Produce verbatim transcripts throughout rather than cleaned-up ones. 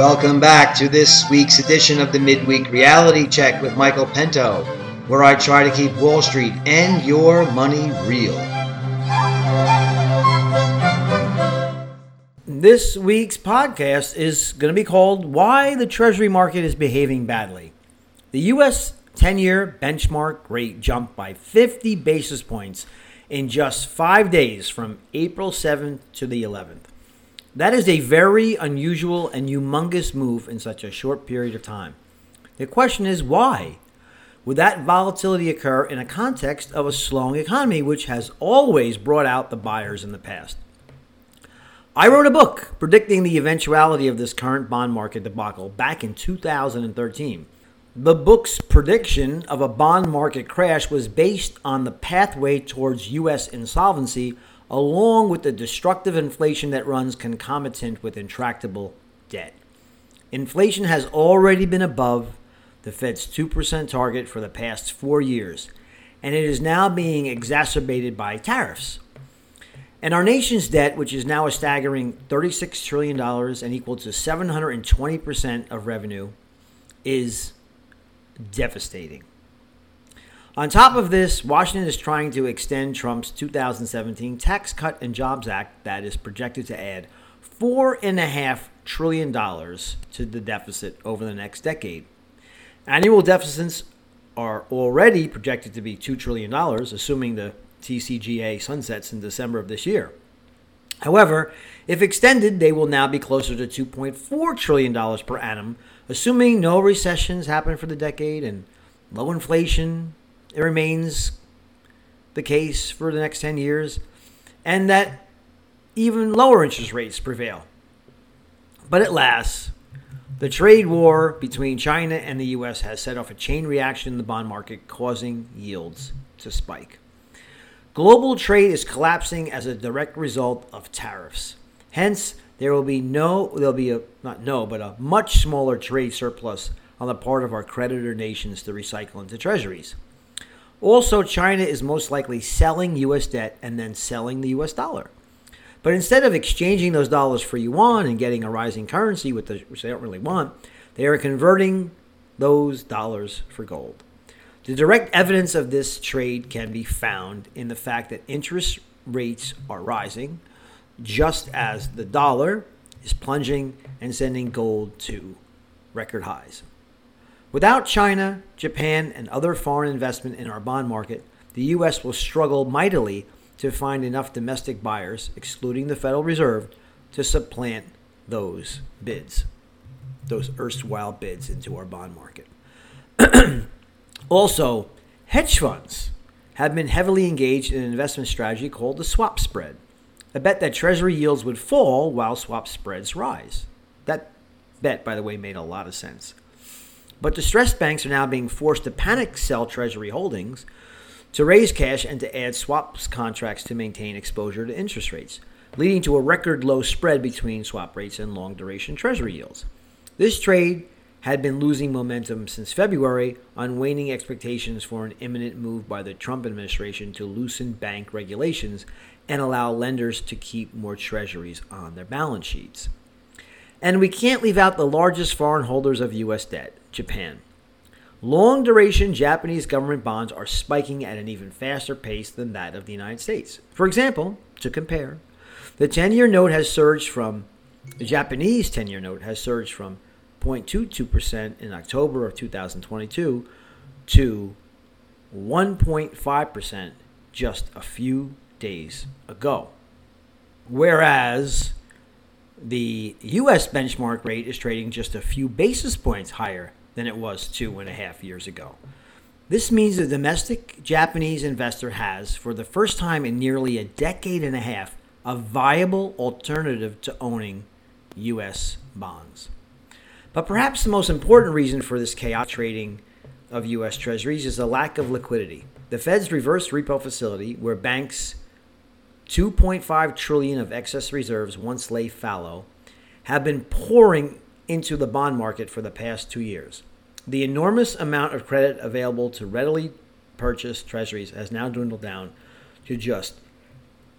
Welcome back to this week's edition of the Midweek Reality Check with Michael Pinto, where I try to keep Wall Street and your money real. This week's podcast is going to be called Why the Treasury Market is Behaving Badly. The U S ten-year benchmark rate jumped by fifty basis points in just five days from April seventh to the eleventh. That is a very unusual and humongous move in such a short period of time. The question is why? Would that volatility occur in a context of a slowing economy, which has always brought out the buyers in the past? I wrote a book predicting the eventuality of this current bond market debacle back in two thousand thirteen. The book's prediction of a bond market crash was based on the pathway towards U S insolvency, along with the destructive inflation that runs concomitant with intractable debt. Inflation has already been above the Fed's two percent target for the past four years, and it is now being exacerbated by tariffs. And our nation's debt, which is now a staggering thirty-six trillion dollars and equal to seven hundred twenty percent of revenue, is devastating. On top of this, Washington is trying to extend Trump's two thousand seventeen Tax Cut and Jobs Act that is projected to add four point five trillion dollars to the deficit over the next decade. Annual deficits are already projected to be two trillion dollars, assuming the T C G A sunsets in December of this year. However, if extended, they will now be closer to two point four trillion dollars per annum, assuming no recessions happen for the decade and low inflation, it remains the case for the next ten years, and that even lower interest rates prevail. But at last, the trade war between China and the U S has set off a chain reaction in the bond market, causing yields to spike. Global trade is collapsing as a direct result of tariffs. Hence, there will be no, there'll be a, not no, but a much smaller trade surplus on the part of our creditor nations to recycle into treasuries. Also, China is most likely selling U S debt and then selling the U S dollar. But instead of exchanging those dollars for yuan and getting a rising currency, with the, which they don't really want, they are converting those dollars for gold. The direct evidence of this trade can be found in the fact that interest rates are rising, just as the dollar is plunging and sending gold to record highs. Without China, Japan, and other foreign investment in our bond market, the U S will struggle mightily to find enough domestic buyers, excluding the Federal Reserve, to supplant those bids, those erstwhile bids into our bond market. Also, hedge funds have been heavily engaged in an investment strategy called the swap spread, a bet that Treasury yields would fall while swap spreads rise. That bet, by the way, made a lot of sense. But distressed banks are now being forced to panic sell Treasury holdings to raise cash and to add swaps contracts to maintain exposure to interest rates, leading to a record low spread between swap rates and long-duration Treasury yields. This trade had been losing momentum since February on waning expectations for an imminent move by the Trump administration to loosen bank regulations and allow lenders to keep more treasuries on their balance sheets. And we can't leave out the largest foreign holders of U S debt, Japan. Long-duration Japanese government bonds are spiking at an even faster pace than that of the United States. For example, to compare, the ten-year note has surged from, the Japanese ten-year note has surged from zero point two two percent in October of two thousand twenty-two to one point five percent just a few days ago. Whereas the U S benchmark rate is trading just a few basis points higher than it was two and a half years ago. This means the domestic Japanese investor has, for the first time in nearly a decade and a half, a viable alternative to owning U S bonds. But perhaps the most important reason for this chaotic trading of U S treasuries is a lack of liquidity. The Fed's reverse repo facility, where banks' two point five trillion dollars of excess reserves once lay fallow, have been pouring into the bond market for the past two years. The enormous amount of credit available to readily purchase treasuries has now dwindled down to just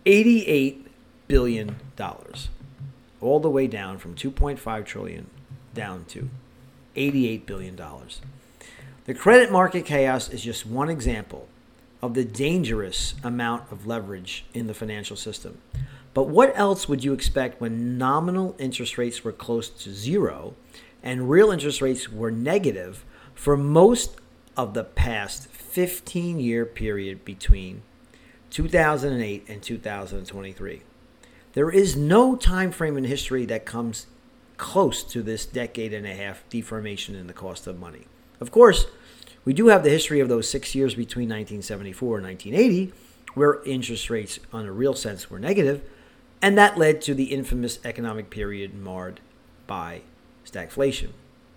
eighty-eight billion dollars, all the way down from two point five trillion dollars down to eighty-eight billion dollars. The credit market chaos is just one example of the dangerous amount of leverage in the financial system. But what else would you expect when nominal interest rates were close to zero and real interest rates were negative for most of the past fifteen-year period between two thousand eight and two thousand twenty-three? There is no time frame in history that comes close to this decade and a half deformation in the cost of money. Of course, we do have the history of those six years between nineteen seventy-four and nineteen eighty, where interest rates, on a real sense, were negative, and that led to the infamous economic period marred by stagflation.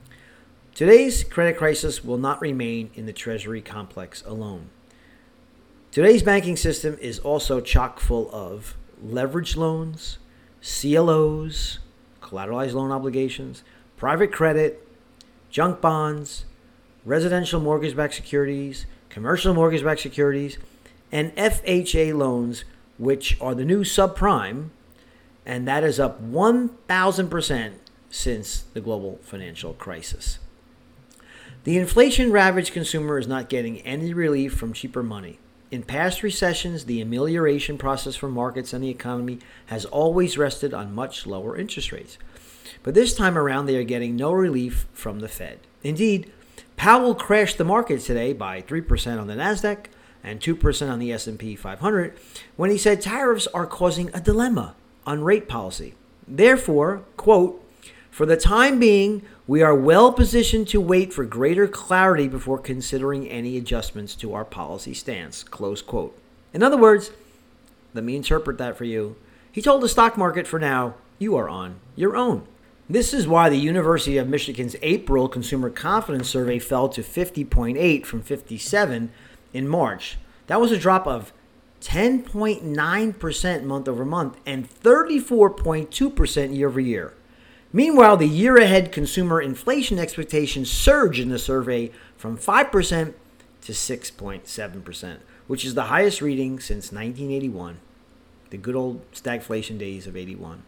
Today's credit crisis will not remain in the Treasury complex alone. Today's banking system is also chock full of leveraged loans, C L Os, collateralized loan obligations, private credit, junk bonds, residential mortgage-backed securities, commercial mortgage-backed securities, and F H A loans, which are the new subprime, and that is up one thousand percent since the global financial crisis. The inflation-ravaged consumer is not getting any relief from cheaper money. In past recessions, the amelioration process for markets and the economy has always rested on much lower interest rates. But this time around, they are getting no relief from the Fed. Indeed, Powell crashed the market today by three percent on the NASDAQ and two percent on the S and P five hundred when he said tariffs are causing a dilemma on rate policy. Therefore, quote, "For the time being, we are well positioned to wait for greater clarity before considering any adjustments to our policy stance," close quote. In other words, let me interpret that for you. He told the stock market, for now, you are on your own. This is why the University of Michigan's April Consumer Confidence Survey fell to fifty point eight from fifty-seven in March. That was a drop of ten point nine percent month over month and thirty-four point two percent year over year. Meanwhile, the year-ahead consumer inflation expectations surged in the survey from five percent to six point seven percent, which is the highest reading since nineteen eighty-one, the good old stagflation days of eighty-one.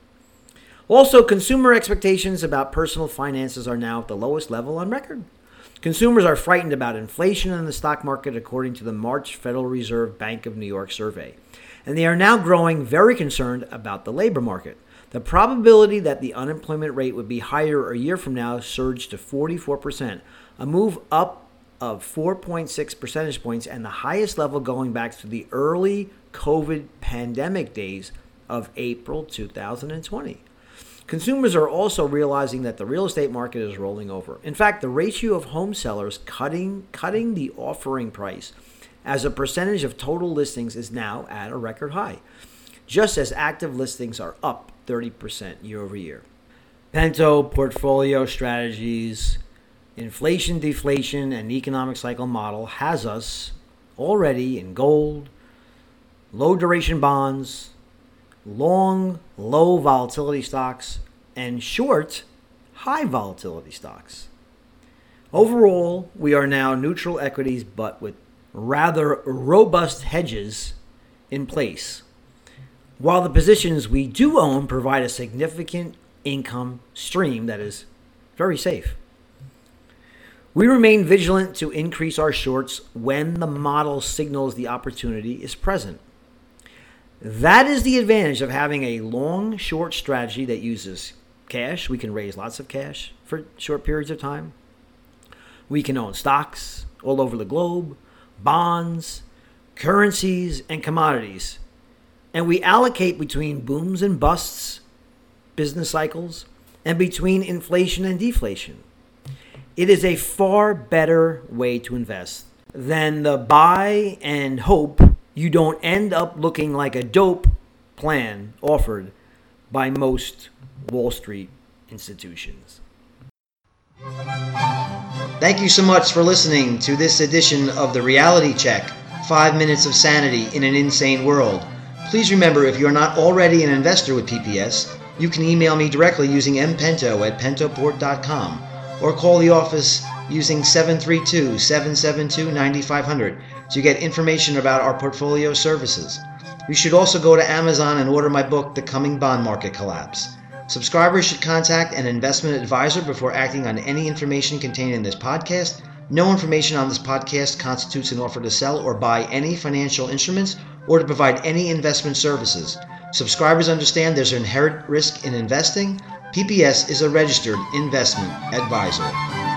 Also, consumer expectations about personal finances are now at the lowest level on record. Consumers are frightened about inflation in the stock market, according to the March Federal Reserve Bank of New York survey. And they are now growing very concerned about the labor market. The probability that the unemployment rate would be higher a year from now surged to forty-four percent, a move up of four point six percentage points and the highest level going back to the early COVID pandemic days of April two thousand twenty. Consumers are also realizing that the real estate market is rolling over. In fact, the ratio of home sellers cutting, cutting the offering price as a percentage of total listings is now at a record high, just as active listings are up thirty percent year over year. Pento Portfolio Strategies, inflation, deflation, and economic cycle model has us already in gold, low duration bonds, long, low volatility stocks, and short, high volatility stocks. Overall, we are now neutral equities, but with rather robust hedges in place, while the positions we do own provide a significant income stream that is very safe. We remain vigilant to increase our shorts when the model signals the opportunity is present. That is the advantage of having a long-short strategy that uses cash. We can raise lots of cash for short periods of time. We can own stocks all over the globe, bonds, currencies, and commodities. And we allocate between booms and busts, business cycles, and between inflation and deflation. It is a far better way to invest than the buy and hope you don't end up looking like a dope plan offered by most Wall Street institutions. Thank you so much for listening to this edition of The Reality Check, Five Minutes of Sanity in an Insane World. Please remember, if you're not already an investor with P P S, you can email me directly using mpento at pentoport dot com or call the office using seven three two, seven seven two, nine five zero zero to get information about our portfolio services. You should also go to Amazon and order my book, The Coming Bond Market Collapse. Subscribers should contact an investment advisor before acting on any information contained in this podcast. No information on this podcast constitutes an offer to sell or buy any financial instruments or to provide any investment services. Subscribers understand there's inherent risk in investing. P P S is a registered investment advisor.